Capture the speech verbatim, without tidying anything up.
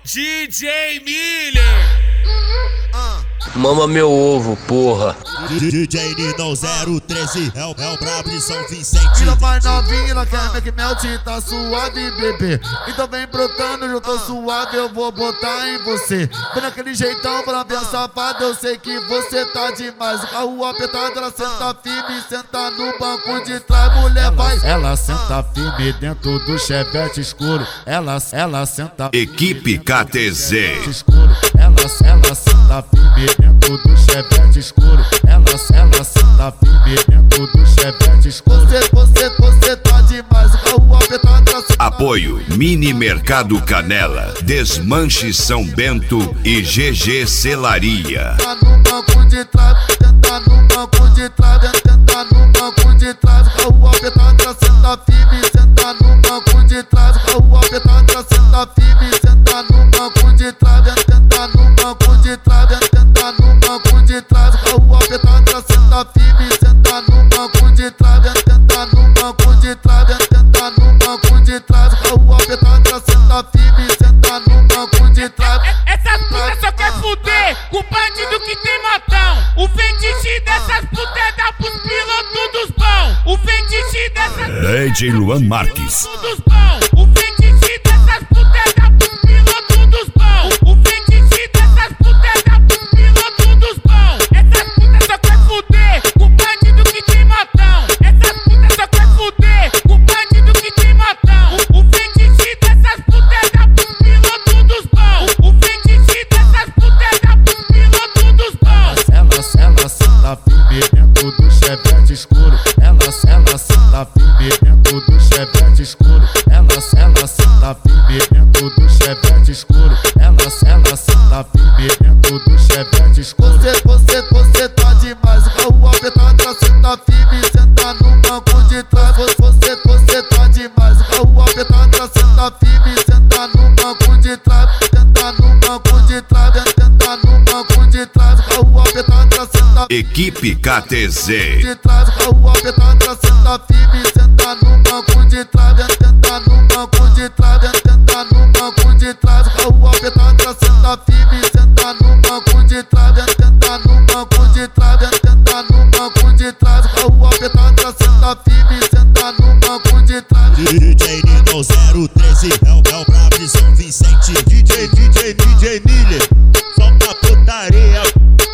D J Miller. Mama meu ovo, porra. D J Ninão zero treze é o, é o brabo de São Vicente. Tira vai novinha, ela quer make melt, tá suave, bebê. Então vem brotando, eu tô suave, eu vou botar em você. Vem naquele jeitão pra ver a safada, eu sei que você tá demais. O carro apertado, ela senta firme, senta no banco de trás, mulher vai. Ela senta firme dentro do chevette escuro. Ela, ela senta Equipe K T Z. Escuro. Ela, ela senta firme dentro do chevette escuro. Ela, ela senta firme dentro do chevette escuro. Você, você, você tá demais. O carro apertado, ela senta. Apoio Mini Mercado Canela, Desmanche São Bento e G G Celaria. Senta no banco de trás, senta no banco de trás, senta no banco de trás. O carro apertado, ela senta firme, senta no banco de trás. O carro apertado, ela senta firme, senta no banco de trás, senta no banco de trás, senta no banco de trás. O carro apertado, ela senta firme, senta no banco de trás, senta no banco de trás, senta no banco de trás. O carro apertado, ela senta firme, senta no banco de trás. Essas putas só quer fuder com o bandido que tem motão. O fetiche dessas putas é dar pros pilotos dos bons. O fetiche dessas D J Luan Marques. dos bons. O fetiche dessas putas é dar pros pilotos dos bons. O fetiche dessas putas é dar pros pilotos dos bons. Essas putas só quer fuder com o bandido que tem motão. Essas putas só quer fuder com o bandido que tem motão. O fetiche dessas putas é dar pros pilotos dos bons. O fetiche dessas putas é dar pros pilotos dos bons. Ela, ela senta firme dentro do chevette escuro. Ela, ela senta firme dentro do chevette escuro. Ela, ela senta firme dentro do chevette escuro. Ela, ela senta firme dentro do chevette escuro. Você, você, você tá demais. O carro apertado, ela senta firme, senta no banco de trás. Você, você tá demais. O carro apertado, ela senta firme, senta no banco de trás, senta no banco de trás, senta no banco de trás. O carro apertado, ela senta Equipe K T Z. de trás, o carro apertado, ela senta firme, senta no banco de trás, senta no banco de trás, senta no banco de trás. O carro apertado, ela senta firme, senta no banco de trás, senta no banco de trás, senta no banco de trás. O carro apertado, ela senta firme, senta no banco de trás. D J Ninão zero treze é o, é o brabo de São Vicente. D J, D J, D J Miller, solta a putaria.